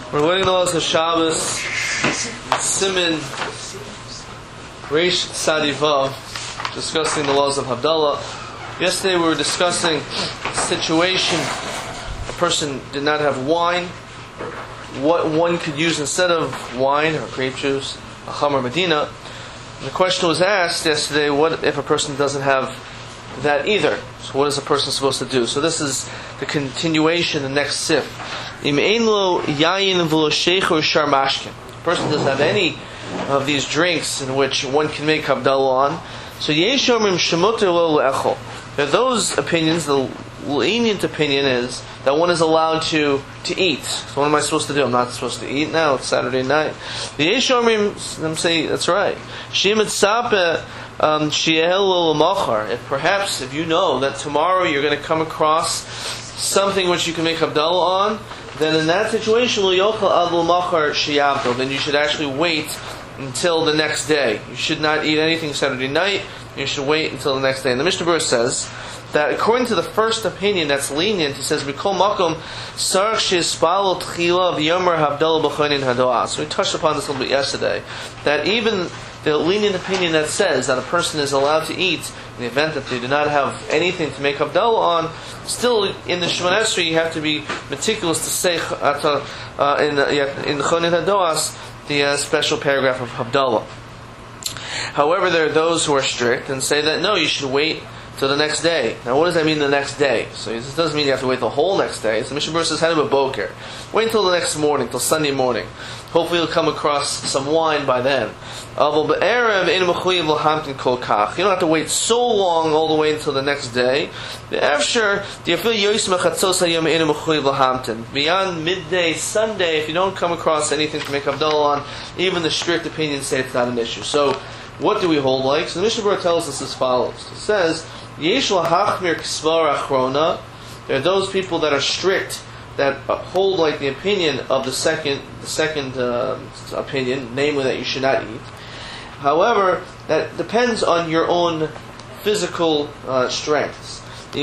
We're learning the laws of Shabbos, Siman Reish Sadivav, discussing the laws of Havdalah. Yesterday we were discussing a situation, a person did not have wine, what one could use instead of wine or grape juice, a Chamar Medina. And the question was asked yesterday, what if a person doesn't have that either? So what is a person supposed to do? So this is the continuation, the next sif. Im ein lo yayin v'lo sheich or shar mashkin. A person doesn't have any of these drinks in which one can make Havdalah on. So yesh omrim shemuter lo le'echol. There are those opinions, the lenient opinion is that one is allowed to eat. So what am I supposed to do? I'm not supposed to eat now, it's Saturday night. The yesh omrim, I'm saying, that's right. Shim et sapeh if perhaps, if you know that tomorrow you're going to come across something which you can make Havdalah on, then in that situation, then you should actually wait until the next day. You should not eat anything Saturday night. You should wait until the next day. And the Mishnah Berurah says that according to the first opinion that's lenient, he says, Mikol Makom Sarach Shehispalo Tchila V'yomer Havdalah B'chonin Hadoah. So we touched upon this a little bit yesterday, that even the lenient opinion that says that a person is allowed to eat in the event that they do not have anything to make Havdalah on, still in the Shemona Esrei you have to be meticulous to say in Chonin Hadoas the special paragraph of Havdalah. However, there are those who are strict and say that no, you should wait till the next day. Now, what does that mean, the next day? So this doesn't mean you have to wait the whole next day. So Mishnah Berurah says, Hanub Boker. Wait until the next morning, till Sunday morning. Hopefully you'll come across some wine by then. You don't have to wait so long all the way until the next day. Beyond midday Sunday, if you don't come across anything to make Havdalah on, even the strict opinions say it's not an issue. So what do we hold like? So the Mishnah Berurah tells us as follows. It says, there are those people that are strict, that hold like the opinion of the second opinion, namely that you should not eat. However, that depends on your own physical strengths. So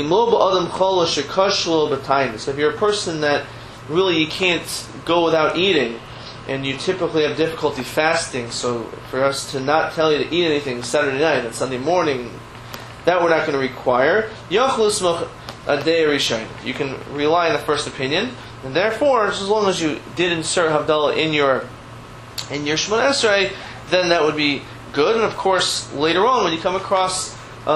if you're a person that really you can't go without eating, and you typically have difficulty fasting, so for us to not tell you to eat anything Saturday night and Sunday morning, that we're not going to require. You can rely on the first opinion, and therefore, as long as you did insert Havdalah in your Shemona Esrei, then that would be good. And of course, later on, when you come across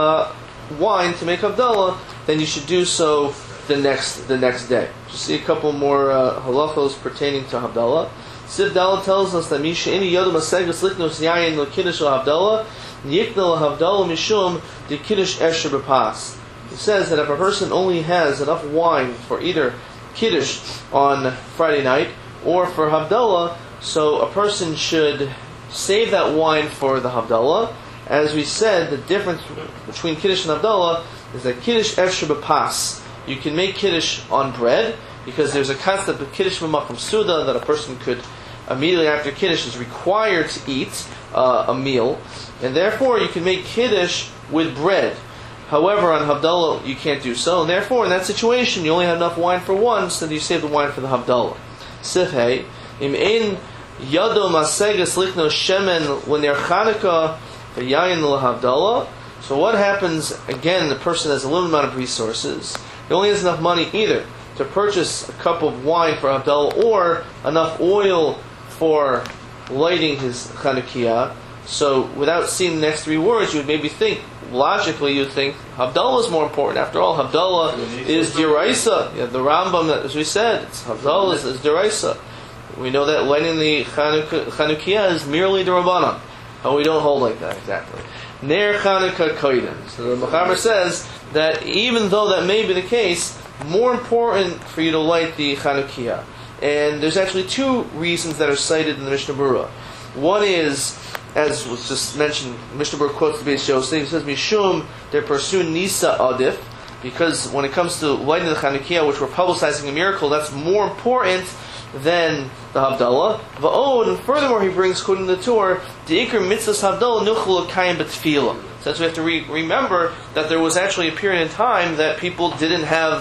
wine to make Havdalah, then you should do so the next day. Just see a couple more halachos pertaining to Havdalah. Sif Dalet tells us that Misha Ini Yodam Asegas Liknos Yayin Lo Kiddush Havdalah Yiknel Havdalah Mishum De Kiddush Esher B'Pas. It says that if a person only has enough wine for either Kiddush on Friday night or for Havdalah, so a person should save that wine for the Havdalah. As we said, the difference between Kiddush and Havdalah is that Kiddush Esher B'Pas. You can make Kiddush on bread, because there's a concept of Kiddush B'Makom Suda, that a person could immediately after Kiddush is required to eat a meal, and therefore you can make Kiddush with bread. However, on Havdalah you can't do so, and therefore in that situation you only have enough wine for one, so you save the wine for the Havdalah. Sifhei, im ein yado masegas lichno shemen when they're Chanukah v'yayin l'Havdalah. So what happens, again, the person has a limited amount of resources, he only has enough money either to purchase a cup of wine for Havdalah or enough oil for lighting his Chanukiah. So without seeing the next three words, you would maybe think, logically you'd think, Havdalah is more important. After all, Havdalah is Diraisa. The Rambam, as we said, Havdalah is Diraisa. We know that lighting the Chanukiah is merely the Rabbanan. And we don't hold like that exactly. Ner Chanukah Koiden. So the Mechaber says that even though that may be the case, more important for you to light the Chanukiah. And there's actually two reasons that are cited in the Mishnah Berurah. One is, as was just mentioned, Mishnah Berurah quotes the Beis Yosef. He says, Mishum der Persun Nisa Adif, because when it comes to lighting the Chanukiah, which we're publicizing a miracle, that's more important than the Havdalah. Va'od, and furthermore, he brings, quoting the Torah, the Iker Mitzvahs Havdalah Nuchul Kayim B'Tfilah. Since we have to remember that there was actually a period in time that people didn't have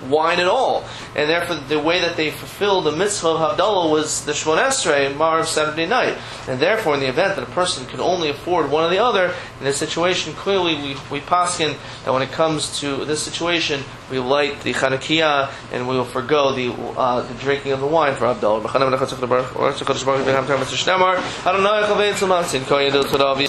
wine at all. And therefore, the way that they fulfilled the mitzvah of Havdalah was the Shmon Esrei, Marav Saturday night. And therefore, in the event that a person can only afford one or the other, in this situation, clearly we paskin that when it comes to this situation, we light the Chanukiyah and we will forgo the drinking of the wine for Havdalah.